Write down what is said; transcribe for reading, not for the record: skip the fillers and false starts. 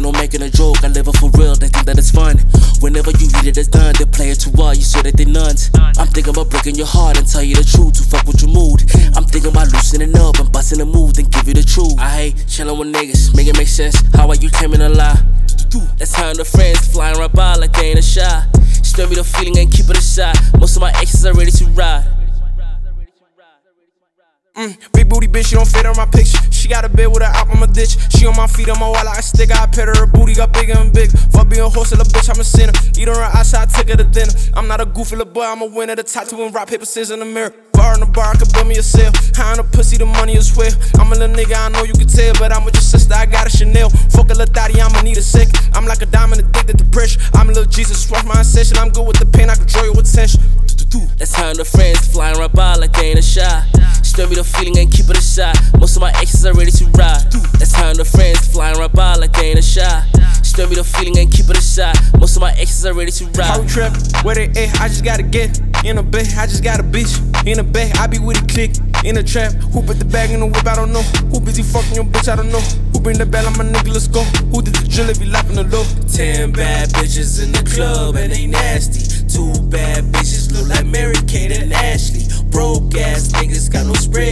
ain't no making a joke, I live it for real, they think that it's fun. Whenever you read it, it's done, they play it too hard, you swear that they nuns. I'm thinking about breaking your heart and tell you the truth, to fuck with your mood. I'm thinking about loosening up and busting the move, then give you the truth. I hate chillin' with niggas, make it make sense, how are you claiming a lie? That's how the friends flying right by like they ain't a shot. Spare me the feeling and keep it a shot, most of my exes are ready to ride. Big booty bitch, she don't fit on my picture. She got a bed with her out on my ditch. She on my feet, on my wall like a stick. I pet her booty got bigger and bigger. Fuck being a horse, little bitch, I'm a sinner. Eat on her outside, take her to dinner. I'm not a goofy little boy, I'm a winner. The top 2 and rock, paper, scissors in the mirror. Bar in the bar, I could build me a cell. High on the pussy, the money is well. I'm a little nigga, I know you can tell, but I'm with your sister, I got a Chanel. Fuck a little daddy, I'ma need a second. I'm like a diamond addicted to pressure. I'm a little Jesus, watch my obsession. I'm good with the pain, I control your attention. That's how the friends flying right by like they ain't a shot. Spare me the feeling and keep it a shot, most of my exes are ready to ride. That's how the friends flying right by like they ain't a shot. Spare me the feeling and keep it a shot, most of my exes are ready to ride. How we trap, where they at, I just gotta get in a bed, I just got a bitch. In the bed, I be with a click. In the trap, who put the bag in the whip, I don't know. Who busy fucking your bitch, I don't know. Who bring the bell on my nigga, let's go. Who did the drill if you laughing the low? 10 bad bitches in the club and they nasty. 2 bad bitches look like Mary Kate and Ashley. Broke ass niggas got no spread